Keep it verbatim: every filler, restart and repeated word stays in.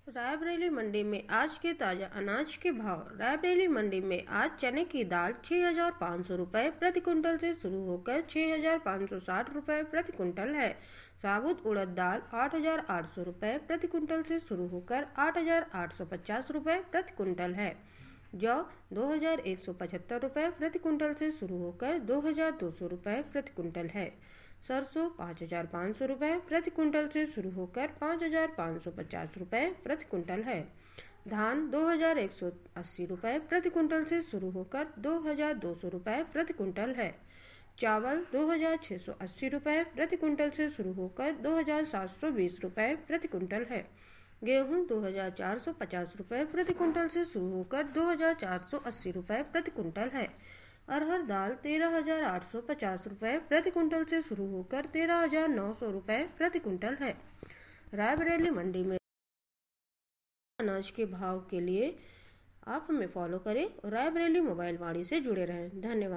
रायबरेली मंडी में आज के ताजा अनाज के भाव। रायबरेली मंडी में आज चने की दाल छह हजार पाँच सौ रुपए प्रति कुंटल से शुरू होकर छह हजार पाँच सौ साठ रुपए प्रति कुंटल है। साबुत उड़द दाल आठ हजार आठ सौ रुपए प्रति कुंटल से शुरू होकर आठ हजार आठ सौ पचास रुपए प्रति कुंटल है। जौ दो हजार एक सौ पचहत्तर रुपए प्रति कुंटल से शुरू होकर दो हजार दो सौ रुपए प्रति कुंटल है। सरसों पाँच हजार पाँच सौ रुपये प्रति कुंटल से शुरू होकर पाँच हजार पाँच सौ पचास रुपये प्रति कुंटल है। धान दो हजार एक सौ अस्सी रुपये प्रति कुंटल से शुरू होकर दो हजार दो सौ रुपये प्रति कुंटल है। चावल दो हजार छः सौ अस्सी रुपये प्रति कुंटल से शुरू होकर दो हजार सात सौ बीस रुपये प्रति कुंटल है। गेहूं दो हजार चार सौ पचास रुपये प्रति कुंटल से शुरू होकर दो हजार चार सौ अस्सी रुपये प्रति कुंटल है। अरहर दाल तेरह हजार आठ सौ पचास रुपये प्रति कुंटल से शुरू होकर तेरह हजार नौ सौ रुपये प्रति कुंटल है। रायबरेली मंडी में अनाज के भाव के लिए आप हमें फॉलो करें और रायबरेली मोबाइल वाणी से जुड़े रहें। धन्यवाद।